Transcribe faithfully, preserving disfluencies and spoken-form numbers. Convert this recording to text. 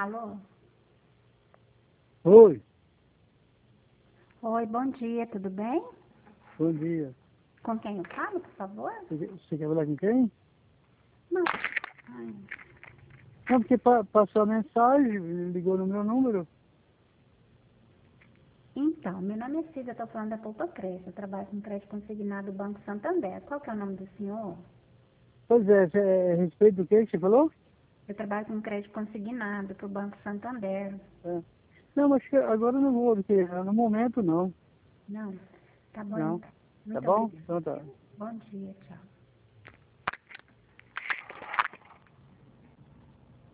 Alô? Oi, Oi, bom dia, tudo bem? bom dia. Com quem eu falo, por favor? Você quer você quer falar com quem? Não. Ai. Não, porque pa- passou a mensagem, ligou no meu número. Então, meu nome é Cida, estou falando da Poupa Crédito. Eu trabalho com crédito consignado do Banco Santander. Qual que é o nome do senhor? Pois é, cê- é a respeito do que que você falou? Eu trabalho com crédito consignado para o Banco Santander. É. Não, acho que agora eu não vou, porque no momento não. Não? Tá bom, Não. então. Tá Muito bom? obrigada. Então tá. Bom dia, tchau.